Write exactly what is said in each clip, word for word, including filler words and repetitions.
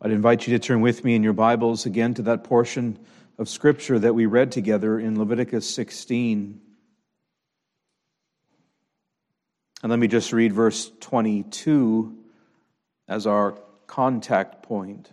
I'd invite you to turn with me in your Bibles again to that portion of Scripture that we read together in Leviticus sixteen. And let me just read verse twenty-two as our contact point.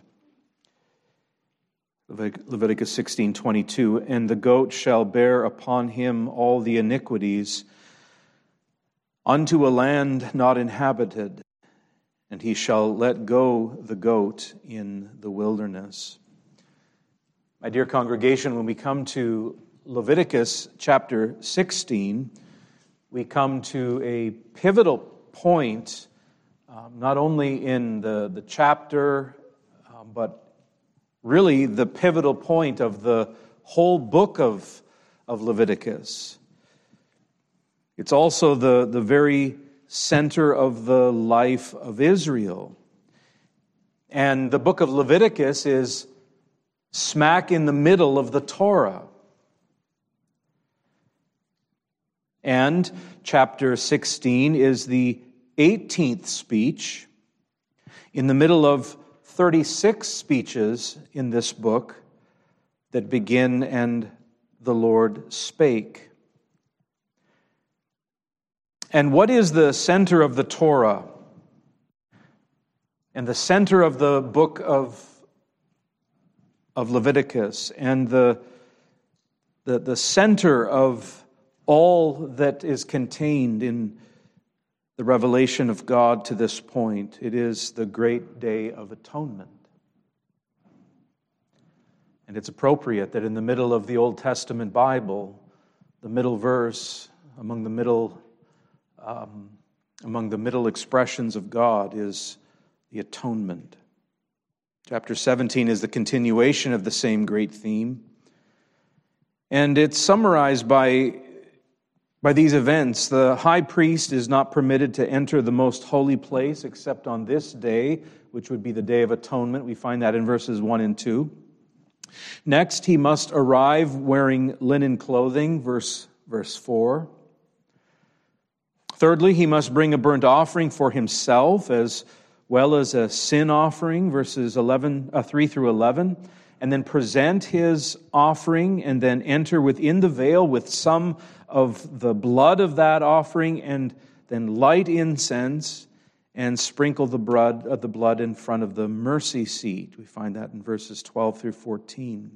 Leviticus sixteen twenty-two, and the goat shall bear upon him all the iniquities unto a land not inhabited, and he shall let go the goat in the wilderness. My dear congregation, when we come to Leviticus chapter sixteen, we come to a pivotal point, um, not only in the, the chapter, um, but really the pivotal point of the whole book of, of Leviticus. It's also the, the very center of the life of Israel. And the book of Leviticus is smack in the middle of the Torah. And chapter sixteen is the eighteenth speech in the middle of thirty-six speeches in this book that begin, and the Lord spake. And what is the center of the Torah and the center of the book of, of Leviticus and the, the, the center of all that is contained in the revelation of God to this point? It is the great day of atonement. And it's appropriate that in the middle of the Old Testament Bible, the middle verse, among the middle um, among the middle expressions of God, is the atonement. Chapter seventeen is the continuation of the same great theme. And it's summarized by By these events. The high priest is not permitted to enter the most holy place except on this day, which would be the Day of Atonement. We find that in verses one and two. Next, he must arrive wearing linen clothing, verse, verse four. Thirdly, he must bring a burnt offering for himself as well as a sin offering, verses eleven, uh, three through eleven. And then present his offering and then enter within the veil with some of the blood of that offering, and then light incense and sprinkle the blood of the blood in front of the mercy seat. We find that in verses twelve through fourteen.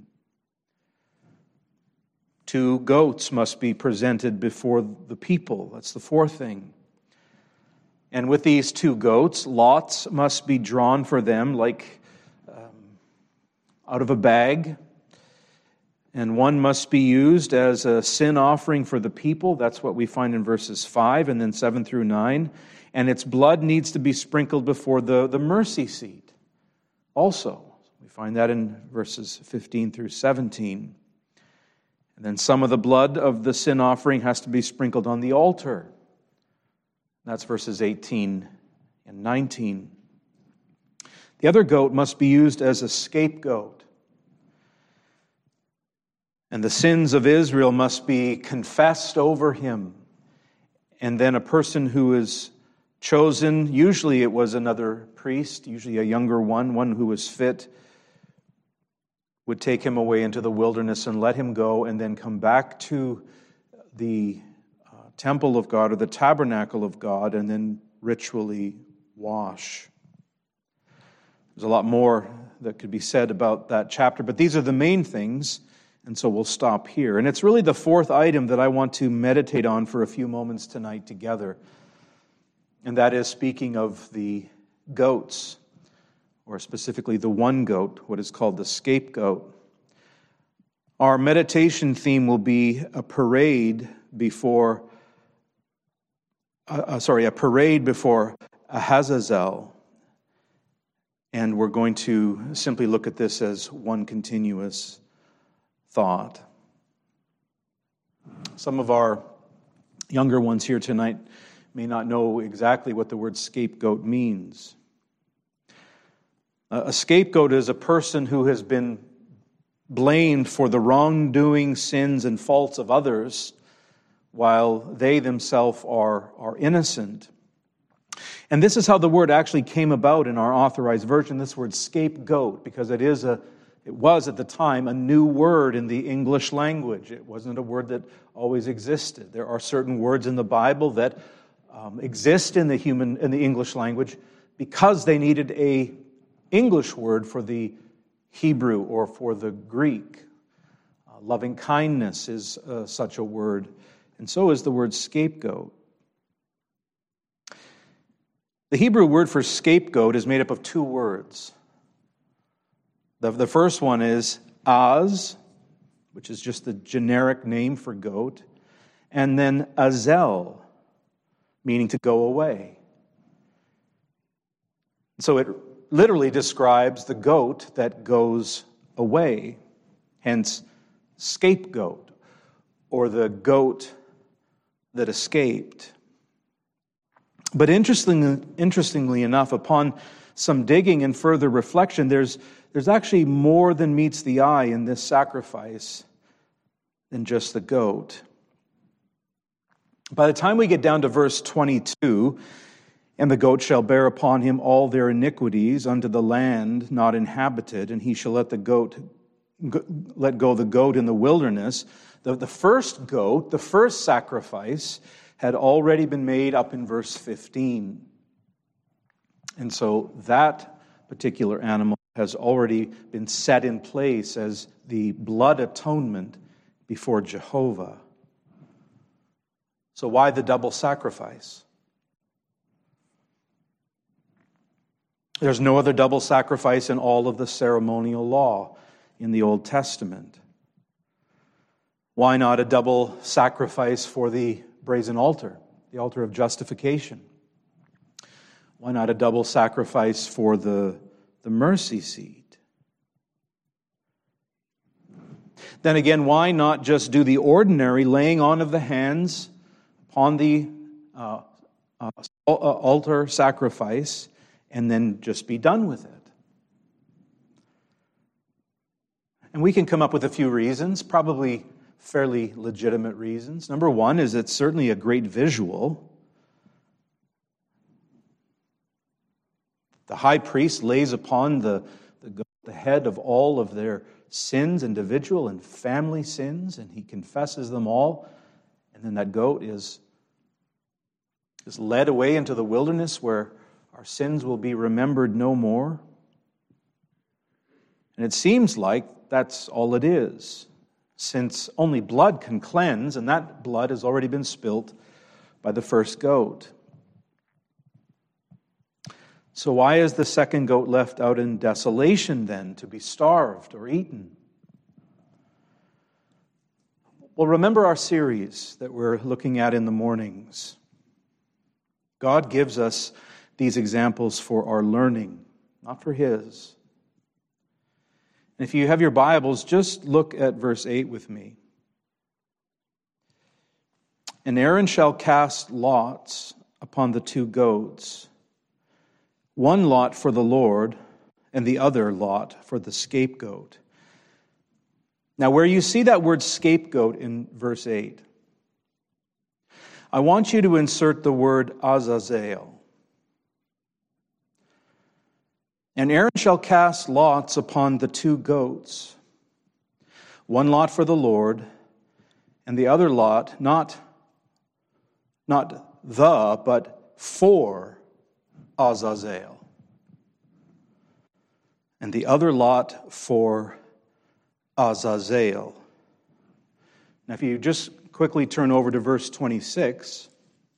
Two goats must be presented before the people. That's the fourth thing. And with these two goats, lots must be drawn for them like um, out of a bag. And one must be used as a sin offering for the people. That's what we find in verses five and then seven through nine. And its blood needs to be sprinkled before the, the mercy seat also. We find that in verses fifteen through seventeen. And then some of the blood of the sin offering has to be sprinkled on the altar. That's verses eighteen and nineteen. The other goat must be used as a scapegoat. And the sins of Israel must be confessed over him. And then a person who is chosen, usually it was another priest, usually a younger one, one who was fit, would take him away into the wilderness and let him go, and then come back to the uh, temple of God or the tabernacle of God and then ritually wash. There's a lot more that could be said about that chapter, but these are the main things. And so we'll stop here. And it's really the fourth item that I want to meditate on for a few moments tonight together. And that is speaking of the goats, or specifically the one goat, what is called the scapegoat. Our meditation theme will be a parade before, uh, uh, sorry, a parade before Ahazazel. And we're going to simply look at this as one continuous thought. Some of our younger ones here tonight may not know exactly what the word scapegoat means. A scapegoat is a person who has been blamed for the wrongdoing, sins, and faults of others, while they themselves are, are innocent. And this is how the word actually came about in our Authorized Version, this word scapegoat, because it is a, it was at the time a new word in the English language. It wasn't a word that always existed. There are certain words in the Bible that um, exist in the human, in the English language because they needed a English word for the Hebrew or for the Greek. Uh, loving kindness is uh, such a word, and so is the word scapegoat. The Hebrew word for scapegoat is made up of two words. The, the first one is az, which is just the generic name for goat, and then azel, meaning to go away. So it literally describes the goat that goes away, hence scapegoat, or the goat that escaped. But interestingly, interestingly enough, upon some digging and further reflection, there's, there's actually more than meets the eye in this sacrifice than just the goat. By the time we get down to verse twenty-two, and the goat shall bear upon him all their iniquities unto the land not inhabited, and he shall let the goat let go the goat in the wilderness. The, the first goat, the first sacrifice, had already been made up in verse fifteen. And so that particular animal has already been set in place as the blood atonement before Jehovah. So why the double sacrifice? There's no other double sacrifice in all of the ceremonial law in the Old Testament. Why not a double sacrifice for the brazen altar, the altar of justification? Why not a double sacrifice for the, the mercy seat? Then again, why not just do the ordinary laying on of the hands upon the uh, uh, altar sacrifice and then just be done with it? And we can come up with a few reasons, probably fairly legitimate reasons. Number one is it's certainly a great visual. The high priest lays upon the, the, the head of all of their sins, individual and family sins, and he confesses them all. And then that goat is, is led away into the wilderness where our sins will be remembered no more. And it seems like that's all it is, since only blood can cleanse, and that blood has already been spilt by the first goat. So why is the second goat left out in desolation then, to be starved or eaten? Well, remember our series that we're looking at in the mornings. God gives us these examples for our learning, not for His. And if you have your Bibles, just look at verse eight with me. And Aaron shall cast lots upon the two goats, one lot for the Lord, and the other lot for the scapegoat. Now, where you see that word scapegoat in verse eight, I want you to insert the word Azazel. And Aaron shall cast lots upon the two goats, one lot for the Lord, and the other lot, not, not the, but for Azazel. And the other lot for Azazel. Now, if you just quickly turn over to verse twenty-six,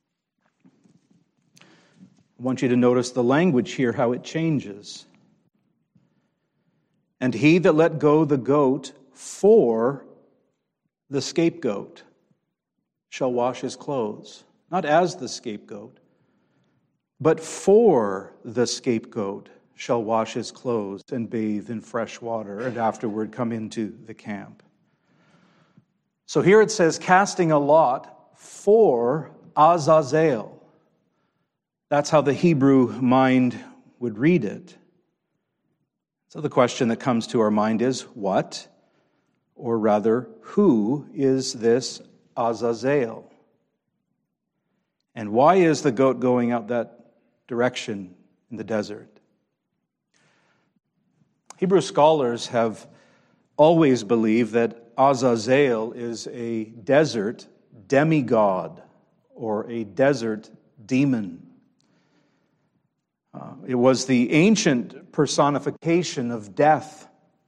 I want you to notice the language here, how it changes. And he that let go the goat for the scapegoat shall wash his clothes. Not as the scapegoat, but for the scapegoat shall wash his clothes and bathe in fresh water, and afterward come into the camp. So here it says, casting a lot for Azazel. That's how the Hebrew mind would read it. So the question that comes to our mind is, what, or rather, who is this Azazel? And why is the goat going out that direction in the desert. Hebrew scholars have always believed that Azazel is a desert demigod or a desert demon. Uh, it was the ancient personification of death.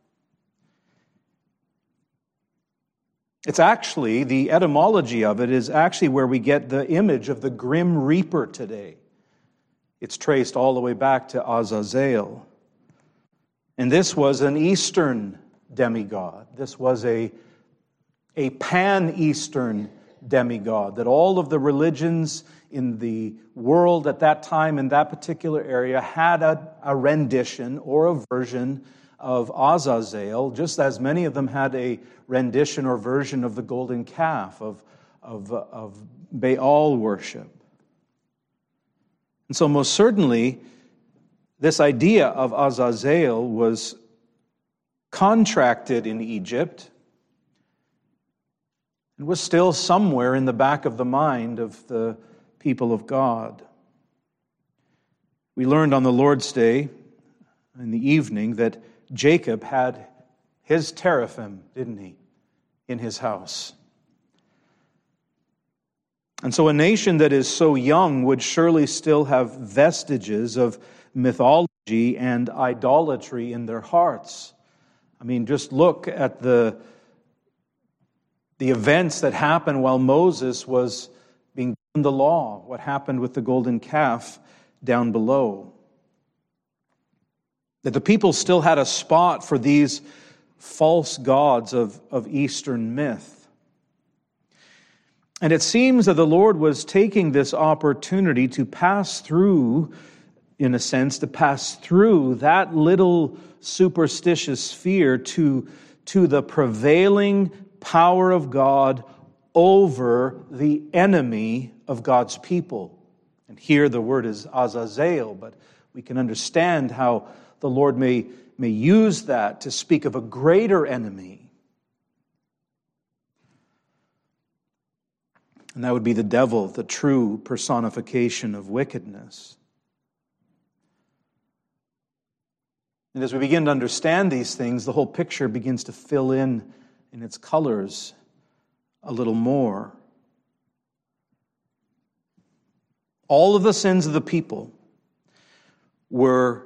It's actually, the etymology of it is actually where we get the image of the Grim Reaper today. It's traced all the way back to Azazel. And this was an Eastern demigod. This was a, a pan-Eastern demigod, that all of the religions in the world at that time in that particular area had a, a rendition or a version of Azazel, just as many of them had a rendition or version of the golden calf, of, of, of Baal worship. And so most certainly, this idea of Azazel was contracted in Egypt and was still somewhere in the back of the mind of the people of God. We learned on the Lord's Day in the evening that Jacob had his teraphim, didn't he, in his house. And so a nation that is so young would surely still have vestiges of mythology and idolatry in their hearts. I mean, just look at the, the events that happened while Moses was being given the law, what happened with the golden calf down below. That the people still had a spot for these false gods of, of Eastern myth. And it seems that the Lord was taking this opportunity to pass through, in a sense, to pass through that little superstitious fear to, to the prevailing power of God over the enemy of God's people. And here the word is Azazel, but we can understand how the Lord may, may use that to speak of a greater enemy. And that would be the devil, the true personification of wickedness. And as we begin to understand these things, the whole picture begins to fill in in its colors a little more. All of the sins of the people were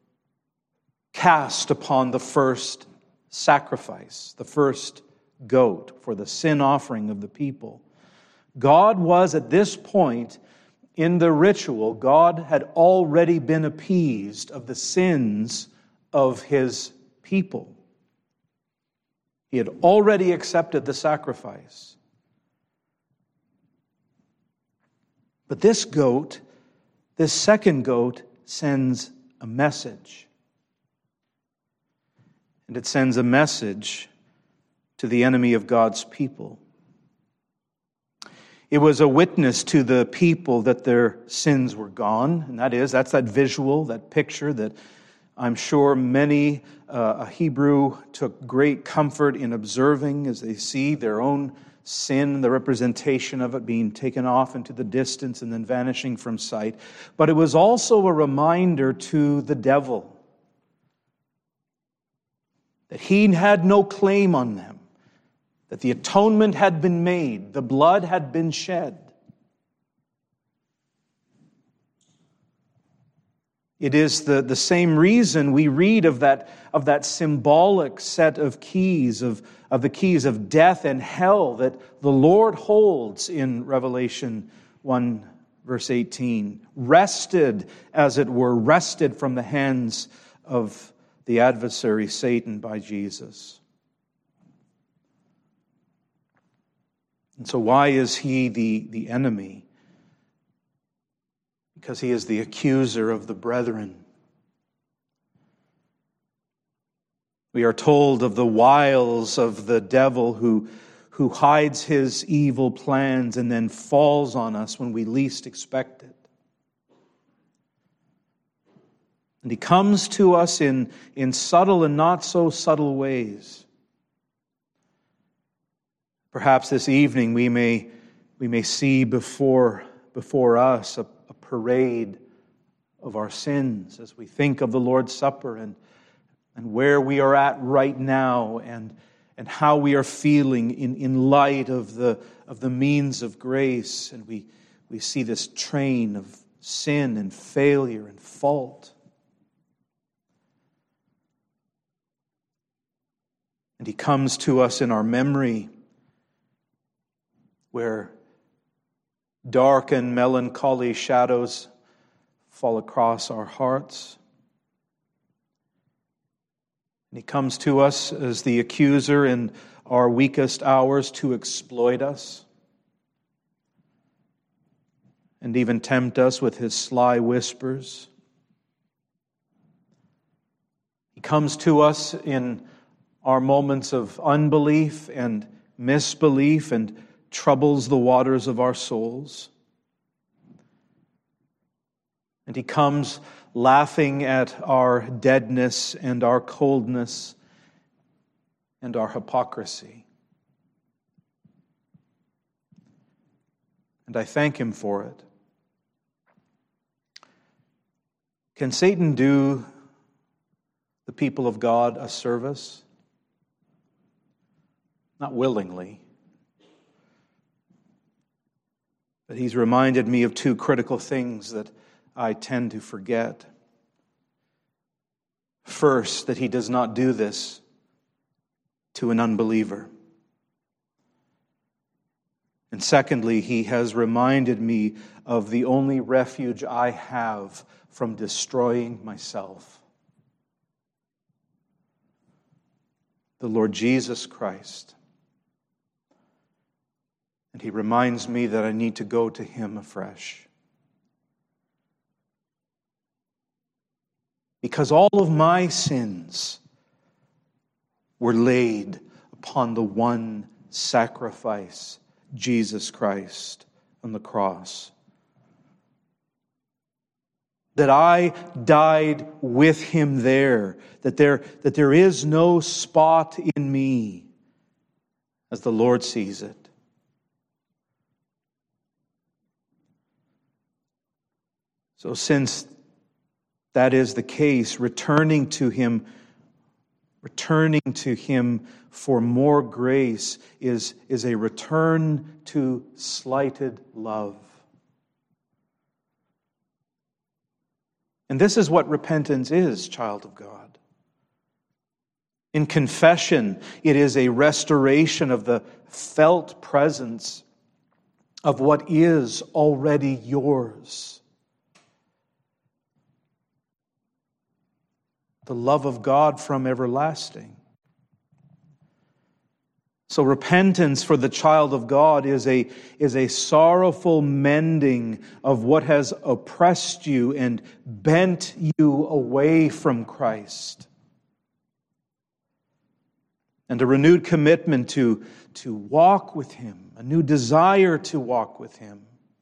cast upon the first sacrifice, the first goat for the sin offering of the people. God was at this point in the ritual, God had already been appeased of the sins of his people. He had already accepted the sacrifice. But this goat, this second goat, sends a message. And it sends a message to the enemy of God's people. It was a witness to the people that their sins were gone. And that is, that's that visual, that picture that I'm sure many uh, a Hebrew took great comfort in observing as they see their own sin, the representation of it being taken off into the distance and then vanishing from sight. But it was also a reminder to the devil that he had no claim on them, that the atonement had been made, the blood had been shed. It is the, the same reason we read of that, of that symbolic set of keys, of, of the keys of death and hell that the Lord holds in Revelation one, verse eighteen. Wrested, as it were, wrested from the hands of the adversary Satan by Jesus. And so why is he the, the enemy? Because he is the accuser of the brethren. We are told of the wiles of the devil who, who hides his evil plans and then falls on us when we least expect it. And he comes to us in, in subtle and not so subtle ways. Perhaps this evening we may, we may see before, before us a, a parade of our sins as we think of the Lord's Supper and, and where we are at right now and, and how we are feeling in, in light of the, of the means of grace. And we, we see this train of sin and failure and fault. And He comes to us in our memory where dark and melancholy shadows fall across our hearts. And He comes to us as the accuser in our weakest hours to exploit us and even tempt us with his sly whispers. He comes to us in our moments of unbelief and misbelief and troubles the waters of our souls. And He comes laughing at our deadness and our coldness and our hypocrisy. And I thank Him for it. Can Satan do the people of God a service? Not willingly. But he's reminded me of two critical things that I tend to forget. First, that he does not do this to an unbeliever. And secondly, he has reminded me of the only refuge I have from destroying myself. The Lord Jesus Christ. And he reminds me that I need to go to him afresh. Because all of my sins were laid upon the one sacrifice, Jesus Christ on the cross. That I died with him there, that there, that there is no spot in me as the Lord sees it. So since that is the case, returning to him, returning to him for more grace is, is a return to slighted love. And this is what repentance is, child of God. In confession, it is a restoration of the felt presence of what is already yours. The love of God from everlasting. So repentance for the child of God is a, is a sorrowful mending of what has oppressed you and bent you away from Christ. And a renewed commitment to, to walk with him, a new desire to walk with him.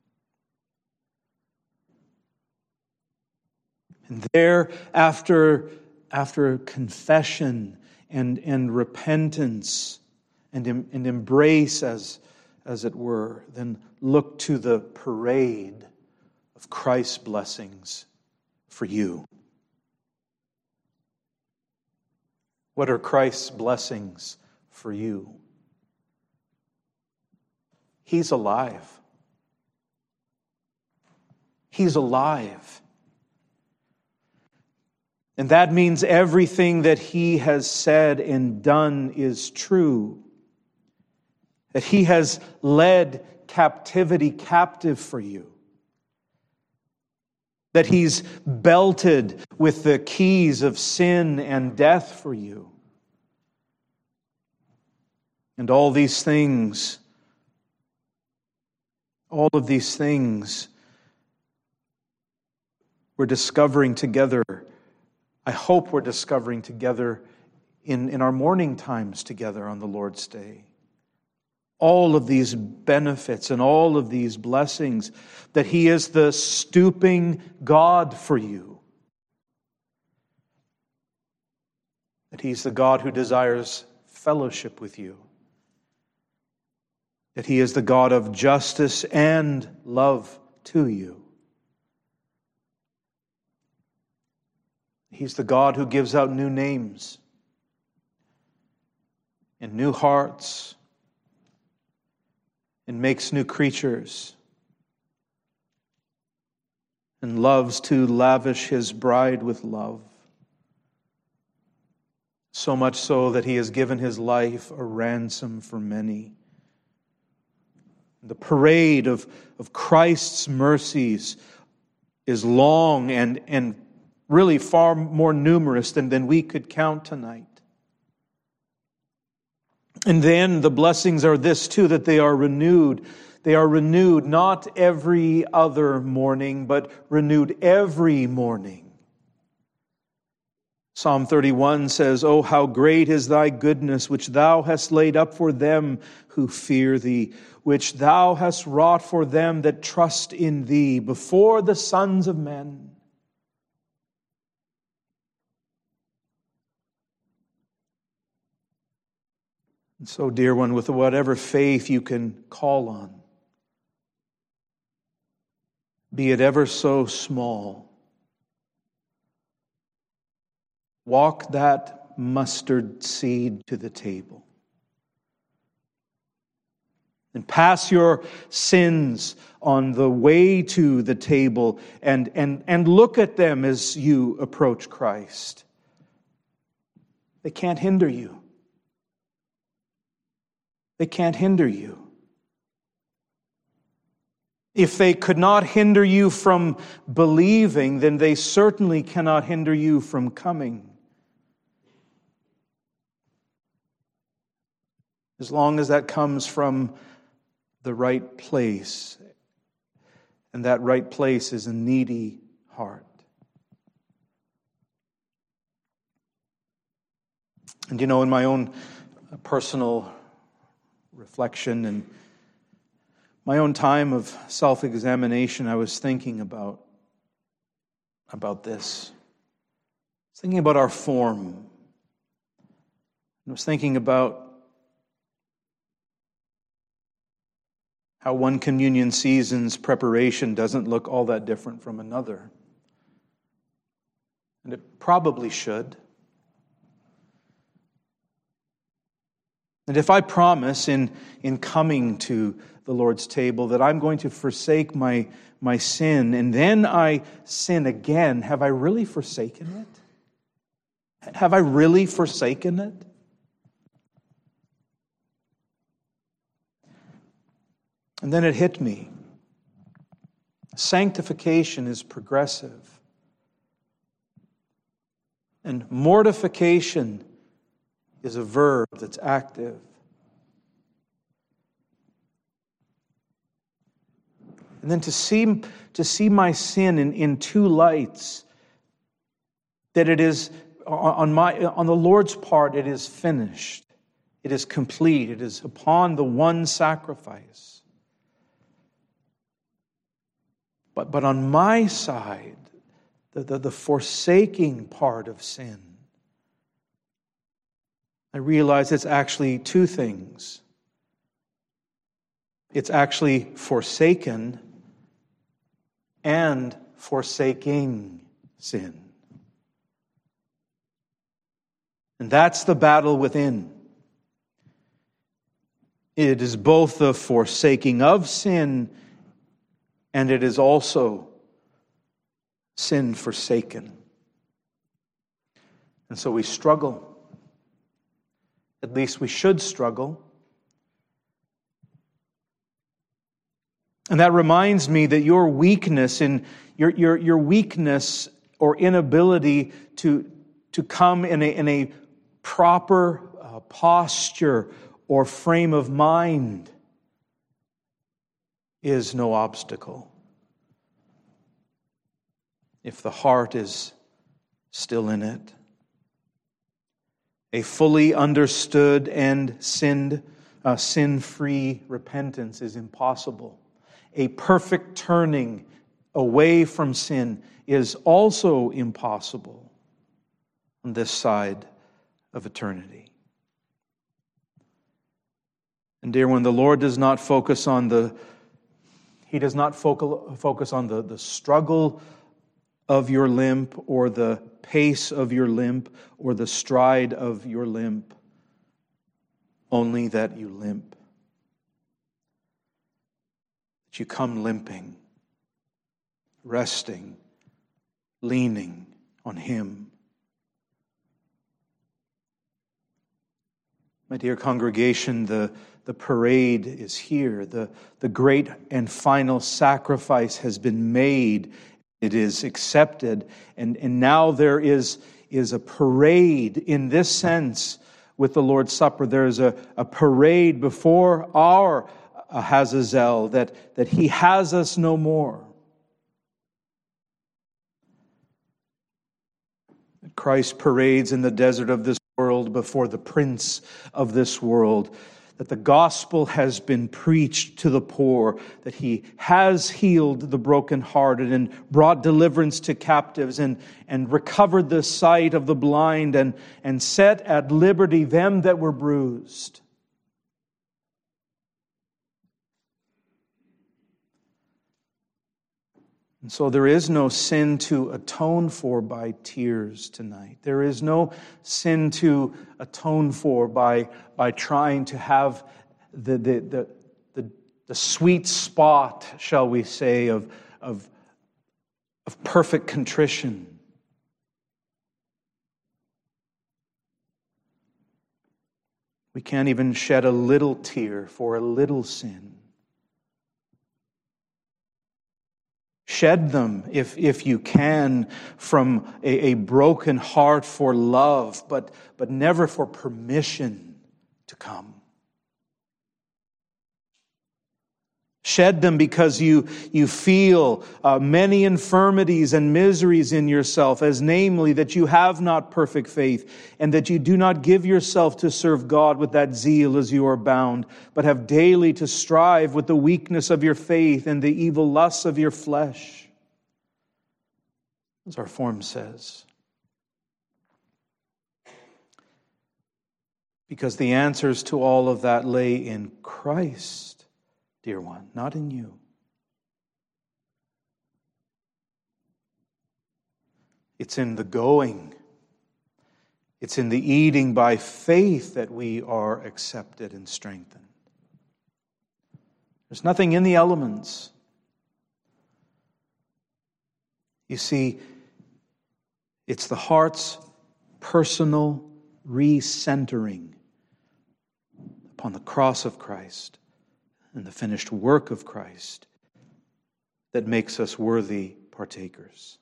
And there, after After confession and, and repentance and, and embrace, as, as it were, then look to the parade of Christ's blessings for you. What are Christ's blessings for you? He's alive. He's alive. And that means everything that he has said and done is true. That he has led captivity captive for you. That he's belted with the keys of sin and death for you. And all these things, all of these things we're discovering together. I hope we're discovering together in, in our morning times together on the Lord's Day. All of these benefits and all of these blessings, that he is the stooping God for you. That he's the God who desires fellowship with you. That he is the God of justice and love to you. He's the God who gives out new names and new hearts and makes new creatures and loves to lavish His bride with love. So much so that He has given His life a ransom for many. The parade of, of Christ's mercies is long and, and really far more numerous than, than we could count tonight. And then the blessings are this too, that they are renewed. They are renewed not every other morning, but renewed every morning. Psalm thirty-one says, "Oh, how great is thy goodness, which thou hast laid up for them who fear thee, which thou hast wrought for them that trust in thee before the sons of men." And so, dear one, with whatever faith you can call on, be it ever so small, walk that mustard seed to the table. And pass your sins on the way to the table and, and, and look at them as you approach Christ. They can't hinder you. They can't hinder you. If they could not hinder you from believing, then they certainly cannot hinder you from coming. As long as that comes from the right place, and that right place is a needy heart. And you know, in my own personal reflection and my own time of self-examination, I was thinking about, about this. I was thinking about our form. I was thinking about how one communion season's preparation doesn't look all that different from another. And it probably should. And if I promise in, in coming to the Lord's table that I'm going to forsake my, my sin, and then I sin again, have I really forsaken it? Have I really forsaken it? And then it hit me. Sanctification is progressive. And mortification is a verb that's active. And then to see, to see my sin in, in two lights, that it is, on, my, on the Lord's part, it is finished. It is complete. It is upon the one sacrifice. But, but on my side, the, the, the forsaking part of sin, I realize it's actually two things. It's actually forsaken and forsaking sin. And that's the battle within. It is both the forsaking of sin, and it is also sin forsaken. And so we struggle. At least we should struggle. And that reminds me that your weakness in your, your, your weakness or inability to, to come in a, in a proper uh, posture or frame of mind is no obstacle if the heart is still in it. A fully understood and sinned, uh, sin-free repentance is impossible. A perfect turning away from sin is also impossible on this side of eternity. And dear one, the Lord does not focus on the He does not focal, focus on the, the struggle of your limp or the pace of your limp or the stride of your limp, only that you limp. That you come limping, resting, leaning on Him. My dear congregation, the, the parade is here. The, the great and final sacrifice has been made. It is accepted. And, and now there is, is a parade in this sense with the Lord's Supper. There is a, a parade before our Azazel that, that He has us no more. Christ parades in the desert of this world before the prince of this world, that the gospel has been preached to the poor, that He has healed the brokenhearted and brought deliverance to captives and, and recovered the sight of the blind and, and set at liberty them that were bruised. And so there is no sin to atone for by tears tonight. There is no sin to atone for by, by trying to have the, the, the, the, the sweet spot, shall we say, of, of, of perfect contrition. We can't even shed a little tear for a little sin. Shed them, if, if you can, from a, a broken heart for love, but, but never for permission to come. Shed them because you, you feel uh, many infirmities and miseries in yourself, as namely that you have not perfect faith, and that you do not give yourself to serve God with that zeal as you are bound, but have daily to strive with the weakness of your faith and the evil lusts of your flesh. As our form says. Because the answers to all of that lay in Christ. Dear one, not in you. It's in the going. It's in the eating by faith that we are accepted and strengthened. There's nothing in the elements. You see, it's the heart's personal recentering upon the cross of Christ and the finished work of Christ that makes us worthy partakers.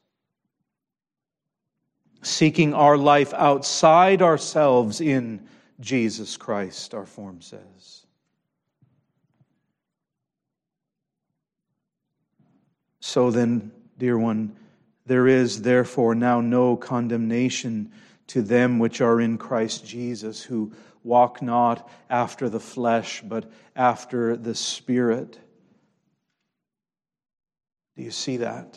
Seeking our life outside ourselves in Jesus Christ, our form says. So then, dear one, there is therefore now no condemnation to them which are in Christ Jesus, who walk not after the flesh, but after the Spirit. Do you see that?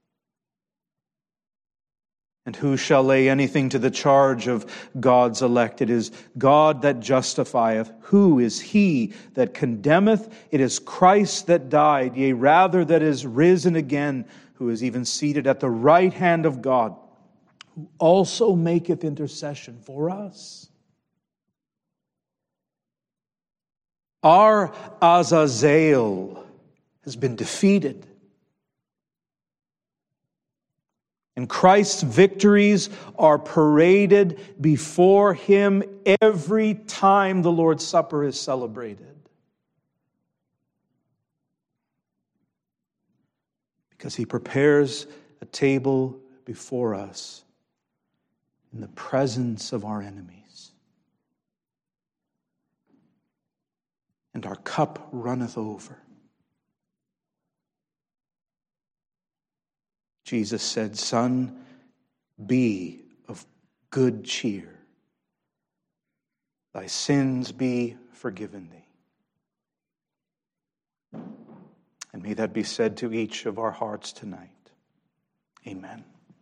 And who shall lay anything to the charge of God's elect? It is God that justifieth. Who is he that condemneth? It is Christ that died, yea, rather that is risen again, who is even seated at the right hand of God, who also maketh intercession for us. Our Azazel has been defeated. And Christ's victories are paraded before Him every time the Lord's Supper is celebrated. Because He prepares a table before us in the presence of our enemies. And our cup runneth over. Jesus said, "Son, be of good cheer. Thy sins be forgiven thee." And may that be said to each of our hearts tonight. Amen.